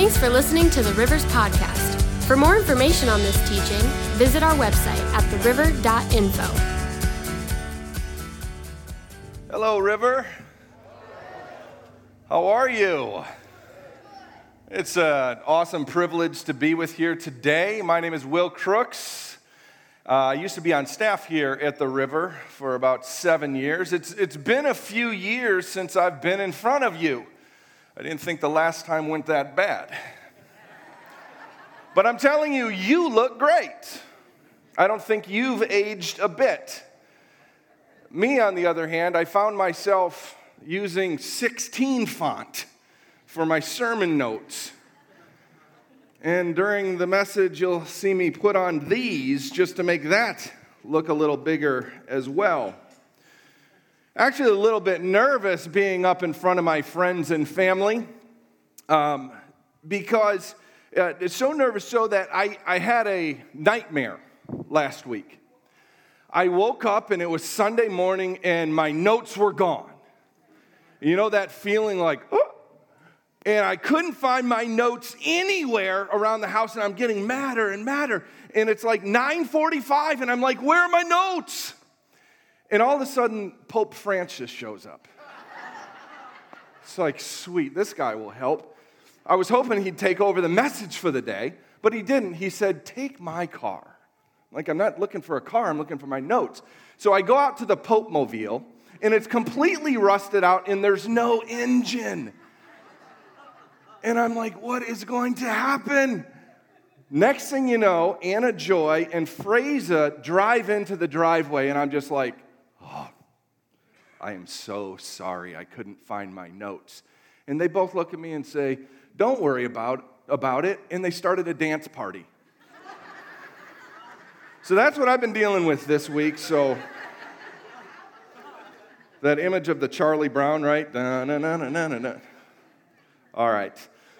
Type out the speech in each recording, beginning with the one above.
Thanks for listening to the Rivers Podcast. For more information on this teaching, visit our website at theriver.info. Hello, River. How are you? It's an awesome privilege to be with here today. My name is Will Crooks. I used to be on staff here at the River for about 7 years. It's been a few years since I've been in front of you. I didn't think the last time went that bad. But I'm telling you, you look great. I don't think you've aged a bit. Me, on the other hand, I found myself using 16 font for my sermon notes. And during the message, you'll see me put on these just to make that look a little bigger as well. Actually, a little bit nervous being up in front of my friends and family because it's so nervous so that I had a nightmare last week. I woke up and it was Sunday morning and my notes were gone. You know that feeling like, oh, and I couldn't find my notes anywhere around the house and I'm getting madder and madder. And it's like 9:45 and I'm like, where are my notes? And all of a sudden, Pope Francis shows up. It's like, sweet, this guy will help. I was hoping he'd take over the message for the day, but he didn't. He said, take my car. Like, I'm not looking for a car, I'm looking for my notes. So I go out to the Pope Mobile, and it's completely rusted out, and there's no engine. And I'm like, what is going to happen? Next thing you know, Anna Joy and Fraser drive into the driveway, and I'm just like, oh, I am so sorry I couldn't find my notes. And they both look at me and say, don't worry about it, and they started a dance party. So that's what I've been dealing with this week, so that image of the Charlie Brown, right? Da-na-na-na-na-na. All right.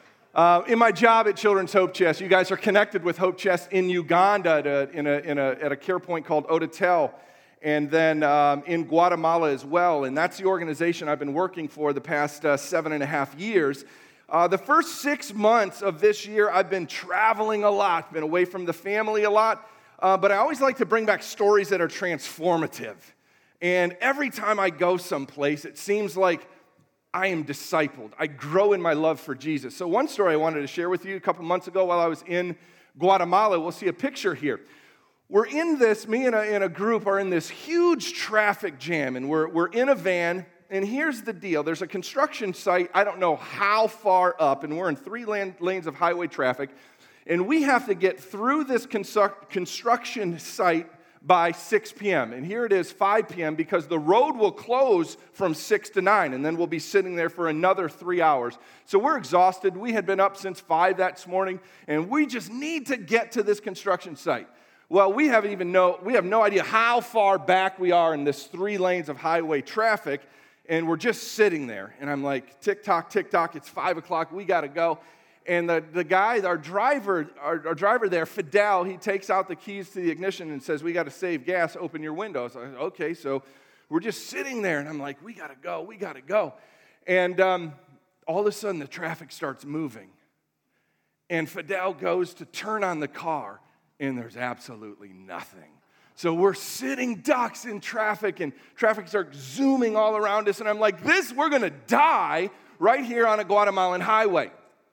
In my job at Children's Hope Chest, you guys are connected with Hope Chest in Uganda at a care point called Odatel, and then in Guatemala as well. And that's the organization I've been working for the past 7.5 years. The first 6 months of this year, I've been traveling a lot, been away from the family a lot, but I always like to bring back stories that are transformative. And every time I go someplace, it seems like I am discipled. I grow in my love for Jesus. So one story I wanted to share with you a couple months ago while I was in Guatemala, we'll see a picture here. We're in this, me and a group are in this huge traffic jam, and we're in a van, and here's the deal. There's a construction site, I don't know how far up, and we're in 3 lanes of highway traffic, and we have to get through this construction site by 6 p.m. And here it is, 5 p.m., because the road will close from 6 to 9, and then we'll be sitting there for another 3 hours. So we're exhausted. We had been up since 5 that morning, and we just need to get to this construction site. Well, we have no idea how far back we are in this 3 lanes of highway traffic, and we're just sitting there. And I'm like, tick-tock, tick-tock, it's 5 o'clock, we got to go. And the guy, our driver there, Fidel, he takes out the keys to the ignition and says, we got to save gas, open your windows. Okay, so we're just sitting there, and I'm like, we got to go. And all of a sudden, the traffic starts moving. And Fidel goes to turn on the car, and there's absolutely nothing. So we're sitting ducks in traffic, and traffic starts zooming all around us, and I'm like, we're going to die right here on a Guatemalan highway.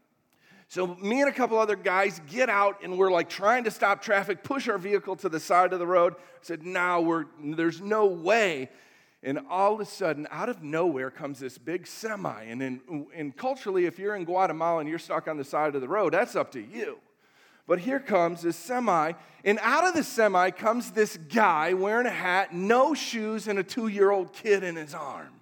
So me and a couple other guys get out, and we're like trying to stop traffic, push our vehicle to the side of the road. I said, no, there's no way. And all of a sudden, out of nowhere comes this big semi. And culturally, if you're in Guatemala and you're stuck on the side of the road, that's up to you. But here comes this semi, and out of the semi comes this guy wearing a hat, no shoes, and a 2-year-old kid in his arm.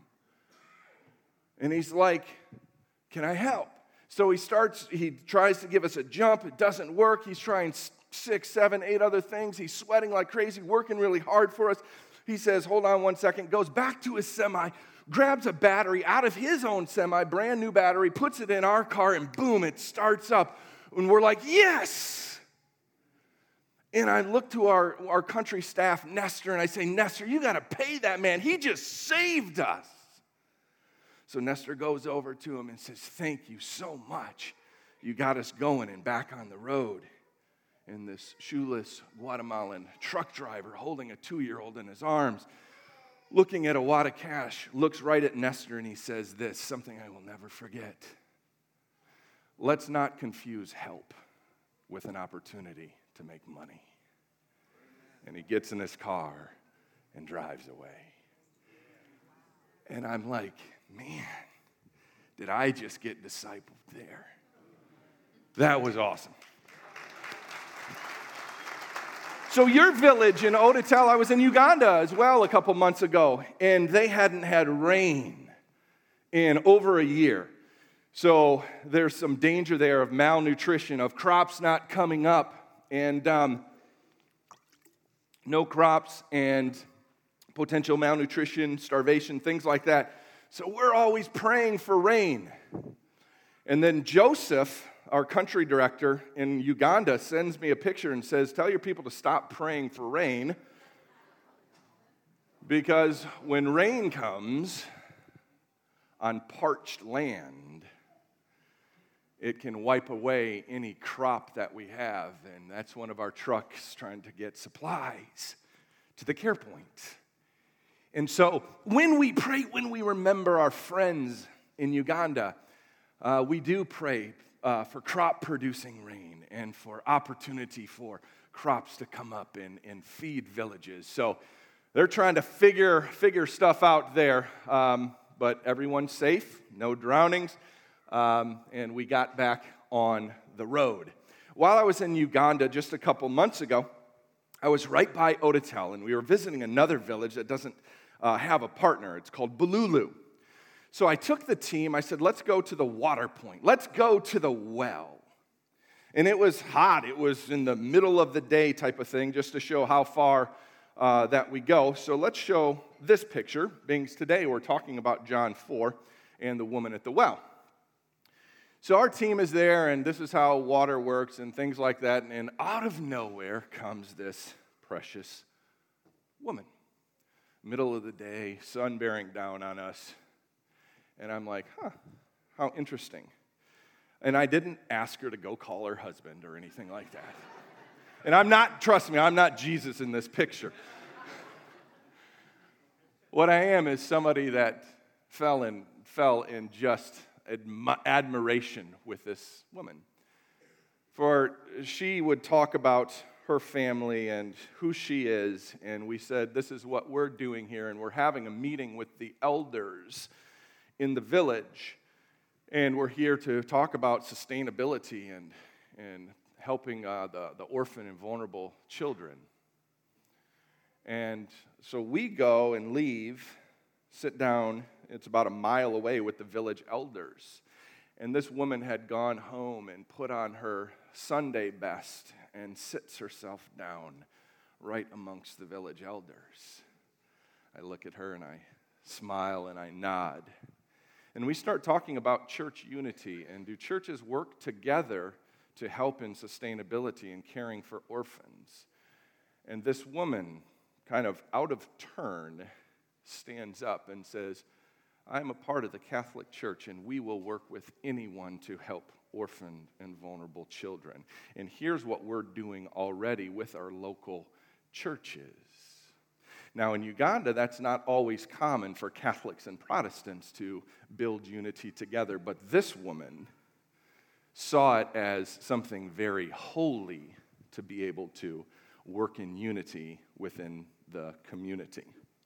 And he's like, can I help? So he tries to give us a jump. It doesn't work. He's trying 6, 7, 8 other things. He's sweating like crazy, working really hard for us. He says, hold on one second, goes back to his semi, grabs a battery out of his own semi, brand new battery, puts it in our car, and boom, it starts up. And we're like, yes! And I look to our country staff, Nestor, and I say, Nestor, you got to pay that man. He just saved us. So Nestor goes over to him and says, thank you so much. you got us going and back on the road. And this shoeless Guatemalan truck driver holding a 2-year-old in his arms, looking at a wad of cash, looks right at Nestor and he says this, something I will never forget. Let's not confuse help with an opportunity to make money. And he gets in his car and drives away. And I'm like, man, did I just get discipled there? That was awesome. So your village in Odatel, I was in Uganda as well a couple months ago, and they hadn't had rain in over a year. So there's some danger there of malnutrition, of crops not coming up, and no crops and potential malnutrition, starvation, things like that. So we're always praying for rain. And then Joseph, our country director in Uganda, sends me a picture and says, tell your people to stop praying for rain, because when rain comes on parched land, it can wipe away any crop that we have. And that's one of our trucks trying to get supplies to the care point. And so when we pray, when we remember our friends in Uganda, we do pray for crop-producing rain and for opportunity for crops to come up and feed villages. So they're trying to figure stuff out there, but everyone's safe, no drownings, and we got back on the road. While I was in Uganda just a couple months ago, I was right by Odatel, and we were visiting another village that doesn't have a partner. It's called Bululu. So I took the team, I said, let's go to the water point. Let's go to the well. And it was hot. It was in the middle of the day type of thing, just to show how far that we go. So let's show this picture, being today we're talking about John 4 and the woman at the well. So our team is there, and this is how water works and things like that. And out of nowhere comes this precious woman. Middle of the day, sun bearing down on us. And I'm like, how interesting. And I didn't ask her to go call her husband or anything like that. And trust me, I'm not Jesus in this picture. What I am is somebody that fell in just admiration with this woman. For she would talk about her family and who she is, and we said, this is what we're doing here, and we're having a meeting with the elders in the village, and we're here to talk about sustainability and helping the orphan and vulnerable children. And so we go and leave, sit down, it's about a mile away with the village elders. And this woman had gone home and put on her Sunday best and sits herself down right amongst the village elders. I look at her and I smile and I nod. And we start talking about church unity, and do churches work together to help in sustainability and caring for orphans? And this woman, kind of out of turn, stands up and says, I'm a part of the Catholic Church, and we will work with anyone to help orphaned and vulnerable children. And here's what we're doing already with our local churches. Now, in Uganda, that's not always common for Catholics and Protestants to build unity together, but this woman saw it as something very holy to be able to work in unity within the community.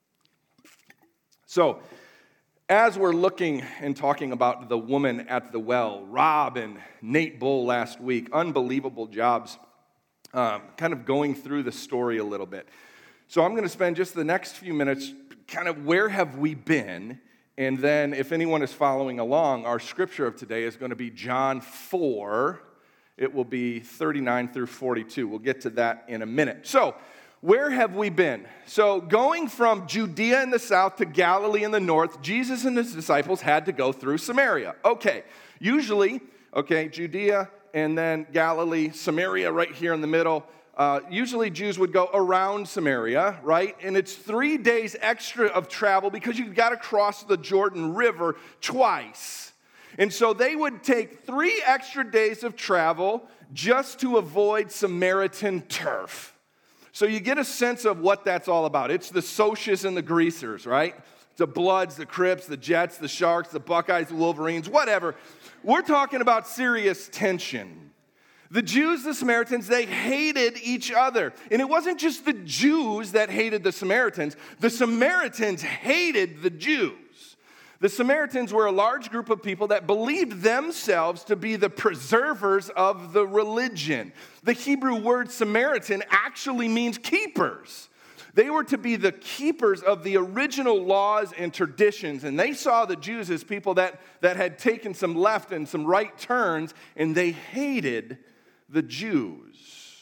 So, as we're looking and talking about the woman at the well, Rob and Nate Bull last week, unbelievable jobs, kind of going through the story a little bit. So I'm going to spend just the next few minutes kind of where have we been, and then if anyone is following along, our scripture of today is going to be John 4. It will be 39 through 42. We'll get to that in a minute. So where have we been? So going from Judea in the south to Galilee in the north, Jesus and his disciples had to go through Samaria. Usually, Judea and then Galilee, Samaria right here in the middle. Usually Jews would go around Samaria, right? And it's 3 days extra of travel because you've got to cross the Jordan River twice. And so they would take 3 extra days of travel just to avoid Samaritan turf. So you get a sense of what that's all about. It's the Socias and the Greasers, right? The Bloods, the Crips, the Jets, the Sharks, the Buckeyes, the Wolverines, whatever. We're talking about serious tension. The Jews, the Samaritans, they hated each other. And it wasn't just the Jews that hated the Samaritans. The Samaritans hated the Jews. The Samaritans were a large group of people that believed themselves to be the preservers of the religion. The Hebrew word Samaritan actually means keepers. They were to be the keepers of the original laws and traditions, and they saw the Jews as people that had taken some left and some right turns, and they hated the Jews.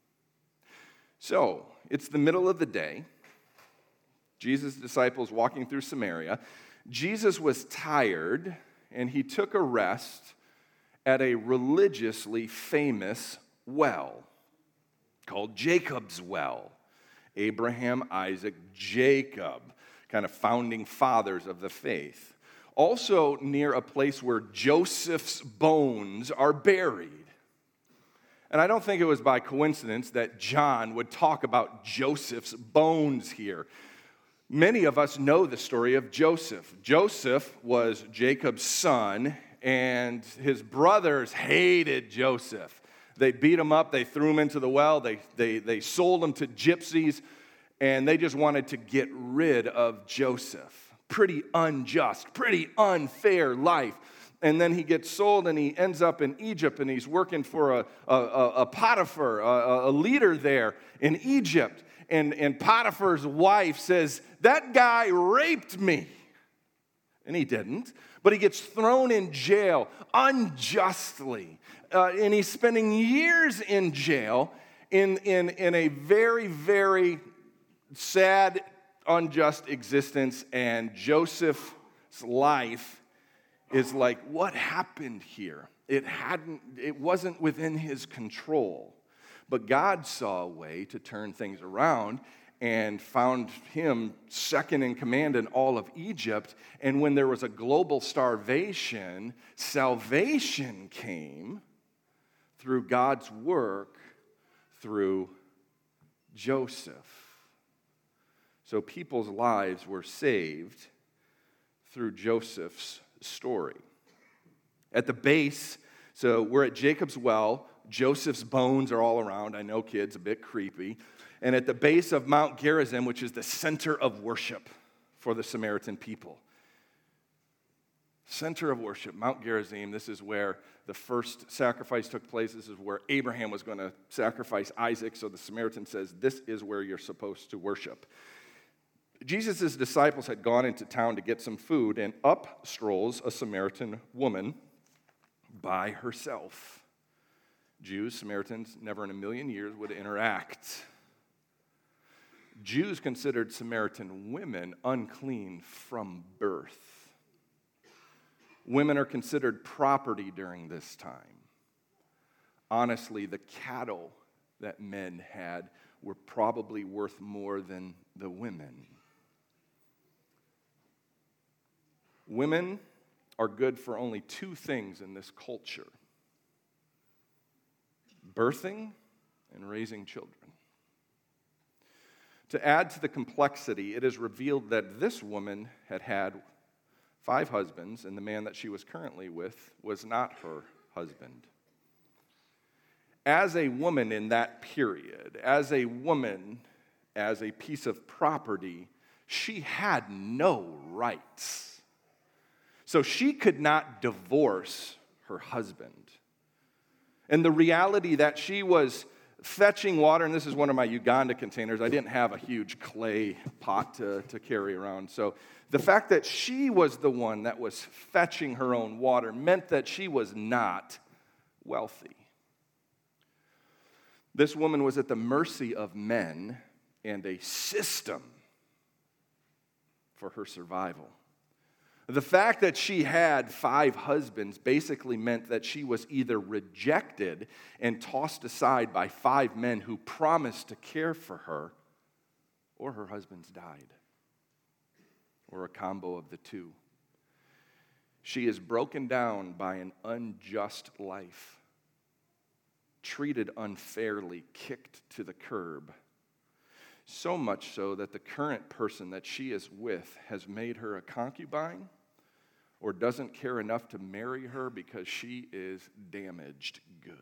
So, it's the middle of the day. Jesus' disciples walking through Samaria. Jesus was tired, and he took a rest at a religiously famous well called Jacob's Well. Abraham, Isaac, Jacob, kind of founding fathers of the faith. Also near a place where Joseph's bones are buried. And I don't think it was by coincidence that John would talk about Joseph's bones here. Many of us know the story of Joseph. Joseph was Jacob's son, and his brothers hated Joseph. They beat him up, they threw him into the well, they sold him to gypsies, and they just wanted to get rid of Joseph. Pretty unjust, pretty unfair life. And then he gets sold, and he ends up in Egypt, and he's working for a Potiphar, a leader there in Egypt. And Potiphar's wife says, "That guy raped me." And he didn't. But he gets thrown in jail unjustly. And he's spending years in jail in a very, very sad, unjust existence. And Joseph's life is like, what happened here? It wasn't within his control. But God saw a way to turn things around and found him second in command in all of Egypt. And when there was a global starvation, salvation came through God's work through Joseph. So people's lives were saved through Joseph's story. At the base, so we're at Jacob's Well. Joseph's bones are all around. I know, kids, a bit creepy. And at the base of Mount Gerizim, which is the center of worship for the Samaritan people. Center of worship, Mount Gerizim. This is where the first sacrifice took place. This is where Abraham was going to sacrifice Isaac. So the Samaritan says, this is where you're supposed to worship. Jesus' disciples had gone into town to get some food, and up strolls a Samaritan woman by herself. Jews, Samaritans, never in a million years would interact. Jews considered Samaritan women unclean from birth. Women are considered property during this time. Honestly, the cattle that men had were probably worth more than the women. Women are good for only 2 things in this culture: birthing and raising children. To add to the complexity, it is revealed that this woman had had 5 husbands, and the man that she was currently with was not her husband. As a woman in that period, as a woman, as a piece of property, she had no rights. So she could not divorce her husband. And the reality that she was fetching water, and this is one of my Uganda containers. I didn't have a huge clay pot to carry around. So the fact that she was the one that was fetching her own water meant that she was not wealthy. This woman was at the mercy of men and a system for her survival. The fact that she had 5 husbands basically meant that she was either rejected and tossed aside by 5 men who promised to care for her, or her husbands died, or a combo of the two. She is broken down by an unjust life, treated unfairly, kicked to the curb. So much so that the current person that she is with has made her a concubine or doesn't care enough to marry her because she is damaged goods.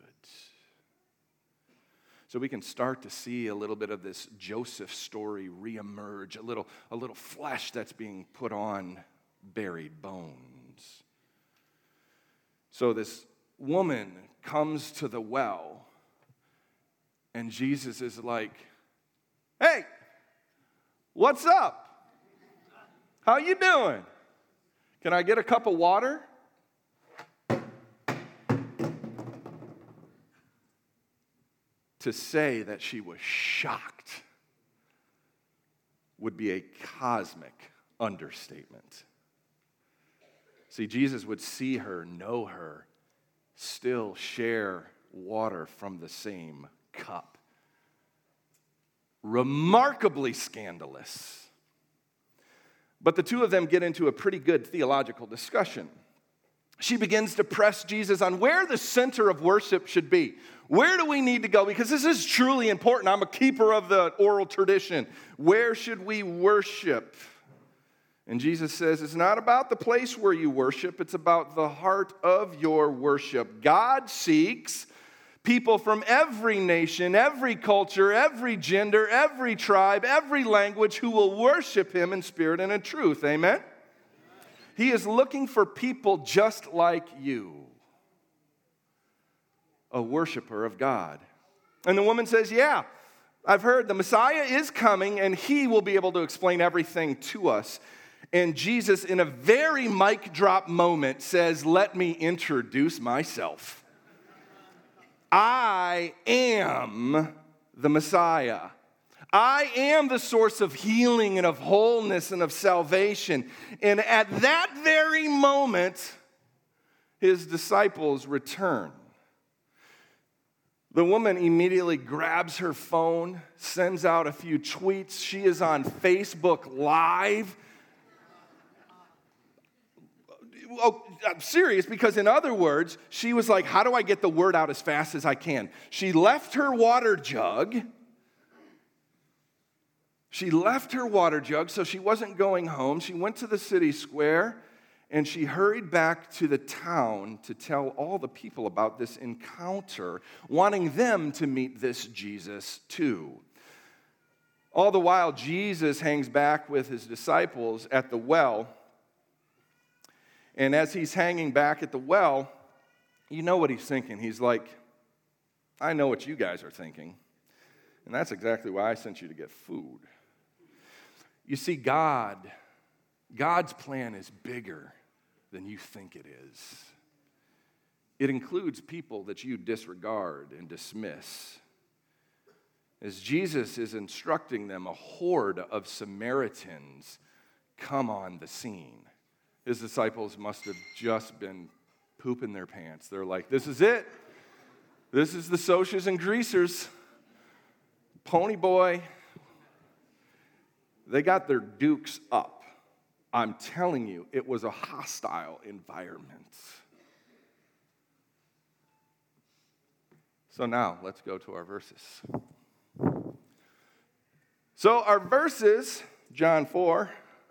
So we can start to see a little bit of this Joseph story reemerge, a little flesh that's being put on buried bones. So this woman comes to the well, and Jesus is like, "Hey, what's up? How you doing? Can I get a cup of water?" To say that she was shocked would be a cosmic understatement. See, Jesus would see her, know her, still share water from the same cup. Remarkably scandalous. But the two of them get into a pretty good theological discussion. She begins to press Jesus on where the center of worship should be. Where do we need to go? Because this is truly important. I'm a keeper of the oral tradition. Where should we worship? And Jesus says, it's not about the place where you worship. It's about the heart of your worship. God seeks people from every nation, every culture, every gender, every tribe, every language who will worship him in spirit and in truth. Amen? He is looking for people just like you, a worshiper of God. And the woman says, yeah, I've heard the Messiah is coming and he will be able to explain everything to us. And Jesus, in a very mic drop moment, says, let me introduce myself. I am the Messiah. I am the source of healing and of wholeness and of salvation. And at that very moment, his disciples return. The woman immediately grabs her phone, sends out a few tweets. She is on Facebook Live. Oh, I'm serious, because in other words, she was like, how do I get the word out as fast as I can? She left her water jug. So she wasn't going home. She went to the city square, and she hurried back to the town to tell all the people about this encounter, wanting them to meet this Jesus too. All the while, Jesus hangs back with his disciples at the well. And as he's hanging back at the well, you know what he's thinking. He's like, I know what you guys are thinking. And that's exactly why I sent you to get food. You see, God's plan is bigger than you think it is. It includes people that you disregard and dismiss. As Jesus is instructing them, a horde of Samaritans come on the scene. His disciples must have just been pooping their pants. They're like, this is it. This is the socias and greasers. Pony boy. They got their dukes up. I'm telling you, it was a hostile environment. So now, let's go to our verses. So our verses, John 4.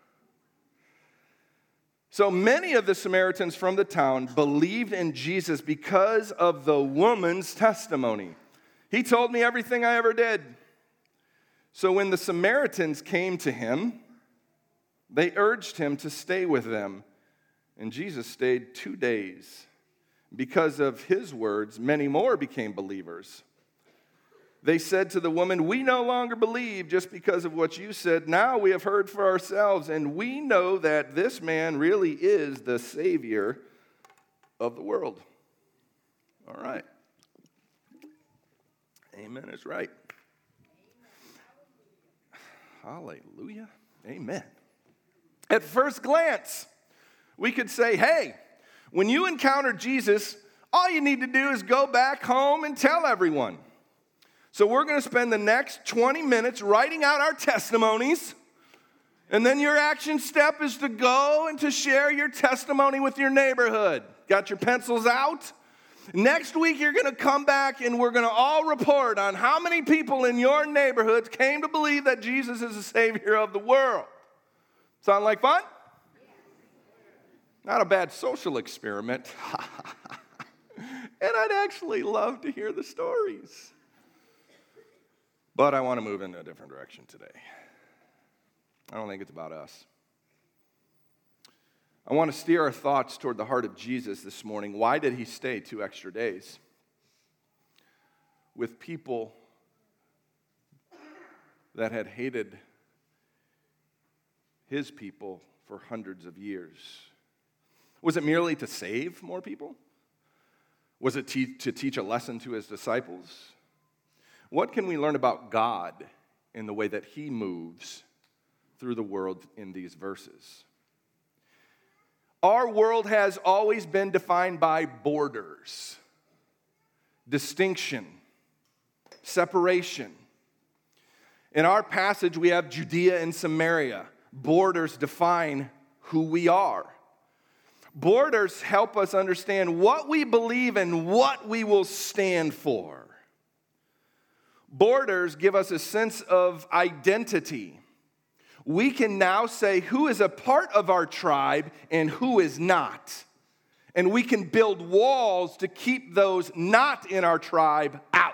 So many of the Samaritans from the town believed in Jesus because of the woman's testimony. He told me everything I ever did. So when the Samaritans came to him, they urged him to stay with them. And Jesus stayed 2 days. Because of his words, many more became believers. They said to the woman, we no longer believe just because of what you said. Now we have heard for ourselves, and we know that this man really is the Savior of the world. All right. Amen is right. Hallelujah. Amen. At first glance, we could say, hey, when you encounter Jesus, all you need to do is go back home and tell everyone. So we're going to spend the next 20 minutes writing out our testimonies And then your action step is to go and to share your testimony with your neighborhood. Got your pencils out? Next week, you're going to come back and we're going to all report on how many people in your neighborhoods came to believe that Jesus is the Savior of the world. Sound like fun? Not a bad social experiment. And I'd actually love to hear the stories. But I want to move in a different direction today. I don't think it's about us. I want to steer our thoughts toward the heart of Jesus this morning. Why did he stay 2 extra days with people that had hated his people for hundreds of years? Was it merely to save more people? Was it to teach a lesson to his disciples? What can we learn about God in the way that he moves through the world in these verses? Our world has always been defined by borders, distinction, separation. In our passage, we have Judea and Samaria. Borders define who we are. Borders help us understand what we believe and what we will stand for. Borders give us a sense of identity. We can now say who is a part of our tribe and who is not. And we can build walls to keep those not in our tribe out.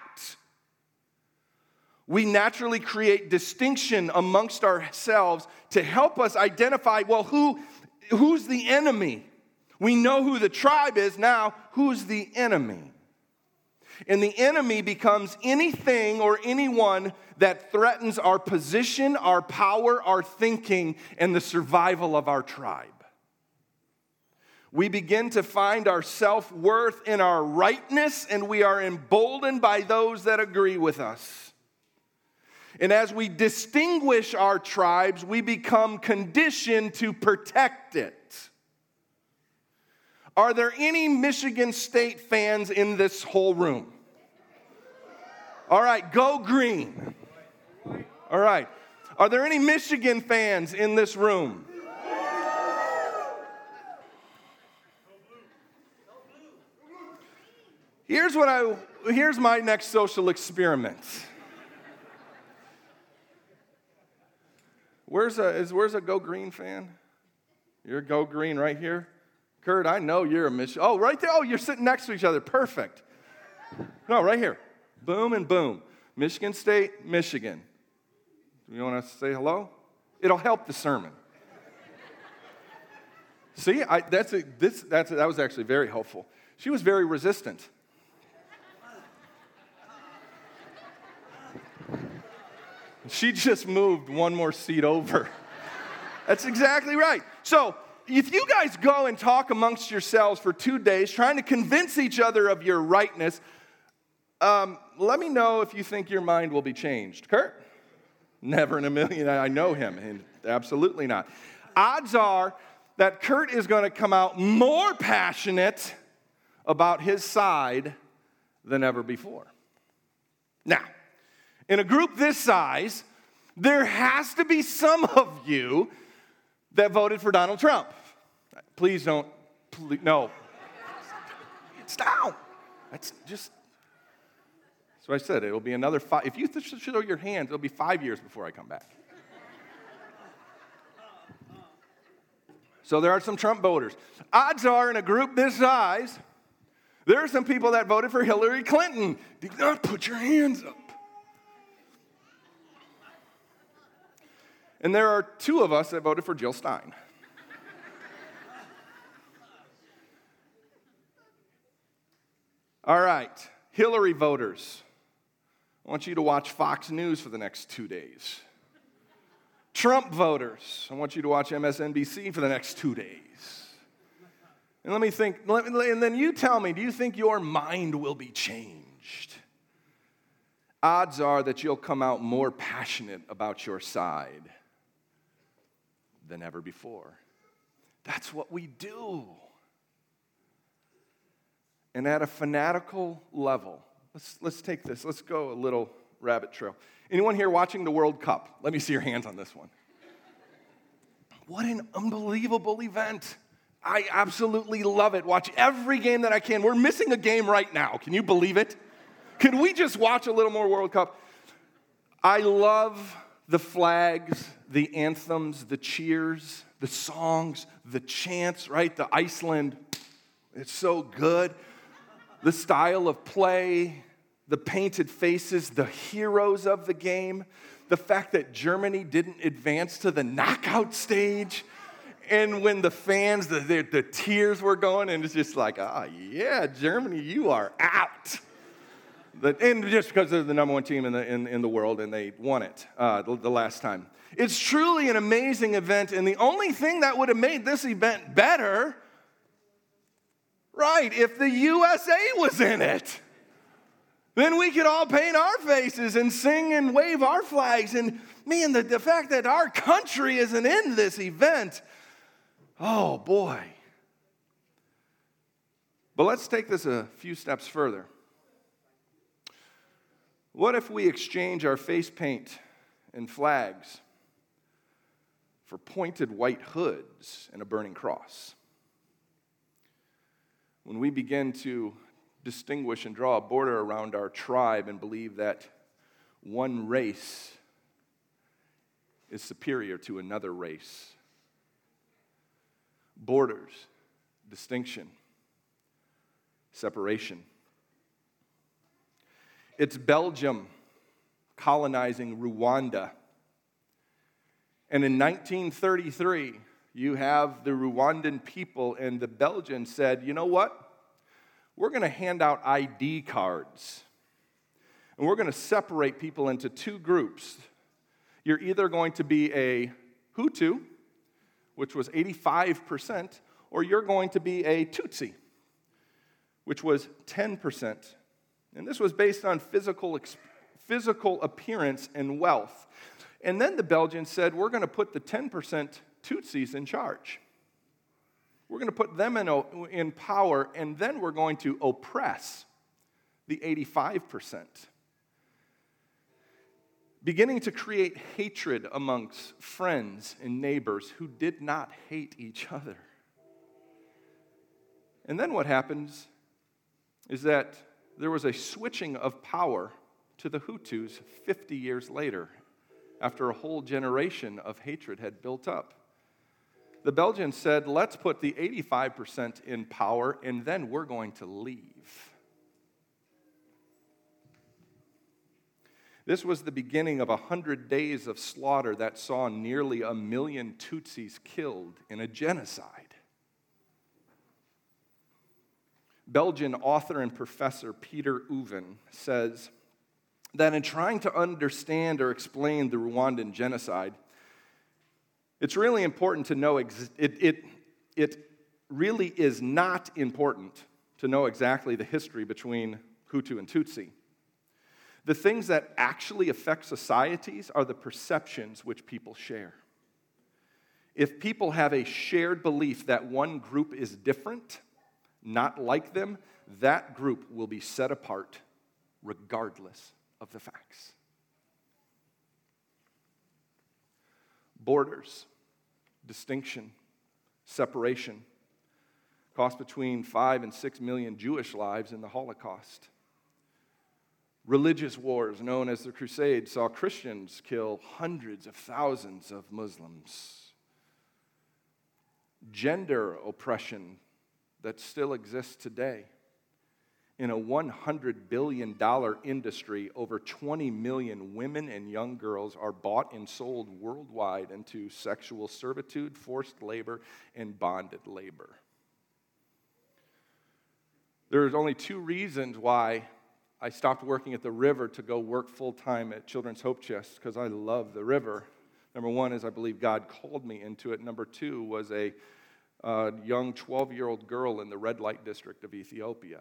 We naturally create distinction amongst ourselves to help us identify, well, who's the enemy? We know who the tribe is now. Who's the enemy? And the enemy becomes anything or anyone that threatens our position, our power, our thinking, and the survival of our tribe. We begin to find our self-worth in our rightness, and we are emboldened by those that agree with us. And as we distinguish our tribes, we become conditioned to protect it. Are there any Michigan State fans in this whole room? All right, go green. All right. Are there any Michigan fans in this room? Here's my next social experiment. Where's a Go Green fan? You're a Go Green right here? Kurt, I know you're a Michigan. Oh, right there. Oh, you're sitting next to each other. Perfect. No, right here. Boom and boom. Michigan State, Michigan. You want to say hello? It'll help the sermon. See, that was actually very helpful. She was very resistant. She just moved one more seat over. That's exactly right. So, if you guys go and talk amongst yourselves for 2 days trying to convince each other of your rightness, let me know if you think your mind will be changed. Kurt? Never in a million. I know him, and absolutely not. Odds are that Kurt is going to come out more passionate about his side than ever before. Now, in a group this size, there has to be some of you that voted for Donald Trump. Please don't, no. It's down. That's just, so I said it'll be another 5. If you show your hands, it'll be 5 years before I come back. So there are some Trump voters. Odds are in a group this size, there are some people that voted for Hillary Clinton. Do not put your hands up. And there are 2 of us that voted for Jill Stein. All right, Hillary voters, I want you to watch Fox News for the next 2 days. Trump voters, I want you to watch MSNBC for the next 2 days. And let me think, and then you tell me, do you think your mind will be changed? Odds are that you'll come out more passionate about your side than ever before. That's what we do. And at a fanatical level, let's take this. Let's go a little rabbit trail. Anyone here watching the World Cup? Let me see your hands on this one. What an unbelievable event. I absolutely love it. Watch every game that I can. We're missing a game right now. Can you believe it? Can we just watch a little more World Cup? I love the flags, the anthems, the cheers, the songs, the chants, right? The Iceland, it's so good. The style of play, the painted faces, the heroes of the game, the fact that Germany didn't advance to the knockout stage, and when the fans, the tears were going, and it's just like, yeah, Germany, you are out. And just because they're the number one team in the world, and they won it the last time. It's truly an amazing event, and the only thing that would have made this event better, right, if the USA was in it. Then we could all paint our faces and sing and wave our flags. And man, the fact that our country isn't in this event, oh boy. But let's take this a few steps further. What if we exchange our face paint and flags for pointed white hoods and a burning cross? When we begin to distinguish and draw a border around our tribe and believe that one race is superior to another race. Borders, distinction, separation. It's Belgium colonizing Rwanda. And in 1933, you have the Rwandan people, and the Belgians said, you know what? We're going to hand out ID cards. And we're going to separate people into two groups. You're either going to be a Hutu, which was 85%, or you're going to be a Tutsi, which was 10%. And this was based on physical appearance and wealth. And then the Belgians said, we're going to put the 10% Tutsis in charge. We're going to put them in power, and then we're going to oppress the 85%. Beginning to create hatred amongst friends and neighbors who did not hate each other. And then what happens is that there was a switching of power to the Hutus 50 years later, after a whole generation of hatred had built up. The Belgians said, let's put the 85% in power, and then we're going to leave. This was the beginning of 100 days of slaughter that saw nearly 1 million Tutsis killed in a genocide. Belgian author and professor Peter Oven says that in trying to understand or explain the Rwandan genocide, it's really important to know, it really is not important to know exactly the history between Hutu and Tutsi. The things that actually affect societies are the perceptions which people share. If people have a shared belief that one group is different, not like them, that group will be set apart regardless of the facts. Borders, distinction, separation cost between 5 and 6 million Jewish lives in the Holocaust. Religious wars known as the Crusades saw Christians kill hundreds of thousands of Muslims. Gender oppression that still exists today. In a $100 billion industry, over 20 million women and young girls are bought and sold worldwide into sexual servitude, forced labor, and bonded labor. There's only 2 reasons why I stopped working at the River to go work full-time at Children's Hope Chest, because I love the River. Number 1 is I believe God called me into it. Number 2 was a young 12-year-old girl in the red light district of Ethiopia.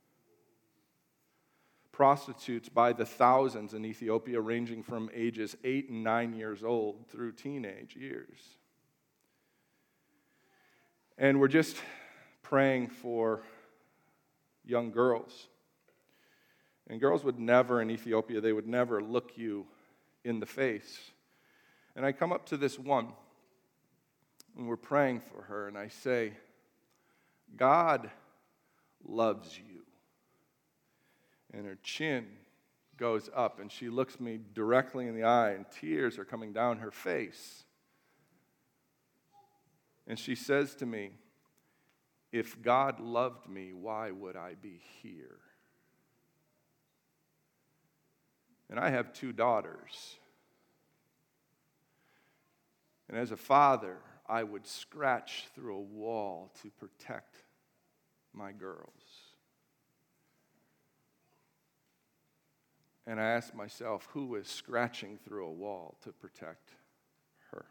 Prostitutes by the thousands in Ethiopia, ranging from ages 8 and 9 years old through teenage years. And we're just praying for young girls. And girls would never, in Ethiopia, they would never look you in the face. And I come up to this one, and we're praying for her, and I say, God loves you. And her chin goes up, and she looks me directly in the eye, and tears are coming down her face. And she says to me, if God loved me, why would I be here? And I have 2 daughters. And as a father, I would scratch through a wall to protect my girls. And I ask myself, who is scratching through a wall to protect her?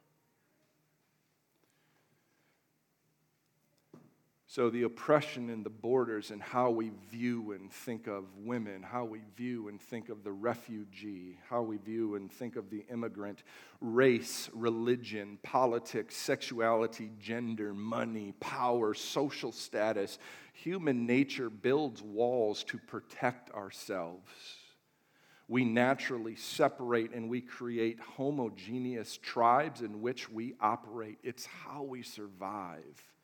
So the oppression and the borders and how we view and think of women, how we view and think of the refugee, how we view and think of the immigrant, race, religion, politics, sexuality, gender, money, power, social status, human nature builds walls to protect ourselves. We naturally separate and we create homogeneous tribes in which we operate. It's how we survive.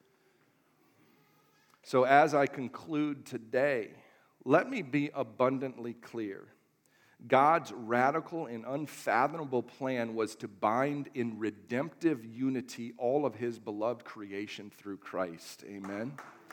So as I conclude today, let me be abundantly clear. God's radical and unfathomable plan was to bind in redemptive unity all of his beloved creation through Christ. Amen.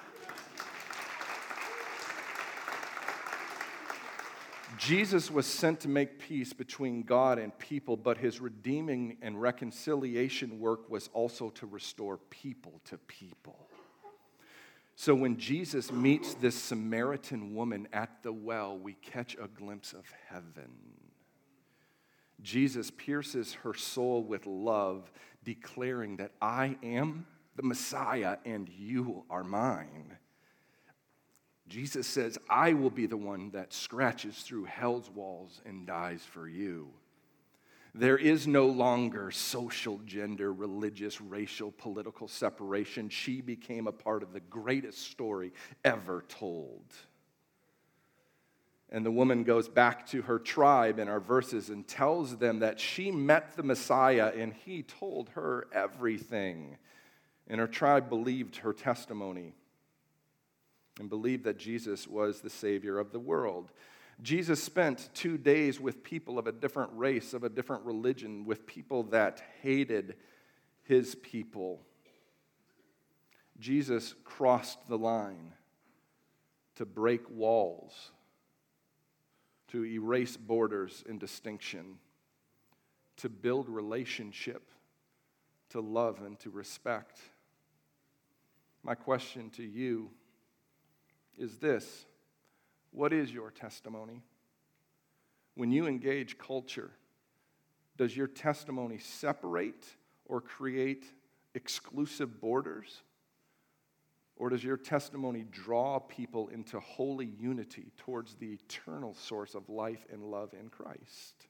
Jesus was sent to make peace between God and people, but his redeeming and reconciliation work was also to restore people to people. So when Jesus meets this Samaritan woman at the well, we catch a glimpse of heaven. Jesus pierces her soul with love, declaring that I am the Messiah and you are mine. Jesus says, I will be the one that scratches through hell's walls and dies for you. There is no longer social, gender, religious, racial, political separation. She became a part of the greatest story ever told. And the woman goes back to her tribe in our verses and tells them that she met the Messiah and he told her everything. And her tribe believed her testimony and believed that Jesus was the Savior of the world. Jesus spent 2 days with people of a different race, of a different religion, with people that hated his people. Jesus crossed the line to break walls, to erase borders and distinction, to build relationship, to love and to respect. My question to you is this: what is your testimony? When you engage culture, does your testimony separate or create exclusive borders? Or does your testimony draw people into holy unity towards the eternal source of life and love in Christ?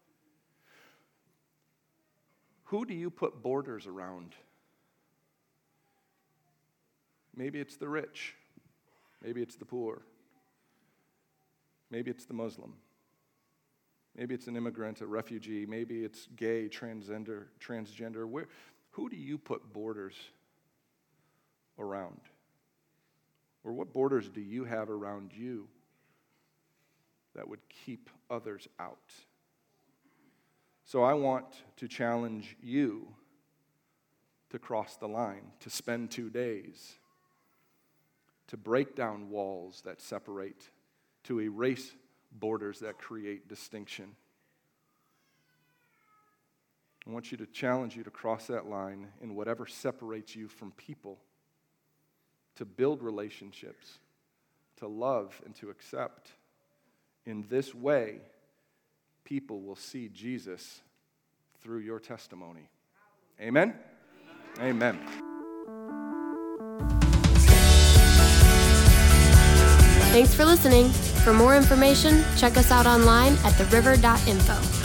Who do you put borders around? Maybe it's the rich. Maybe it's the poor. Maybe it's the Muslim. Maybe it's an immigrant, a refugee. Maybe it's gay, transgender. Who do you put borders around? Or what borders do you have around you that would keep others out? So I want to challenge you to cross the line, to spend 2 days, to break down walls that separate, to erase borders that create distinction. I want you to challenge you to cross that line in whatever separates you from people, to build relationships, to love and to accept. In this way, people will see Jesus through your testimony. Amen? Amen. Thanks for listening. For more information, check us out online at theriver.info.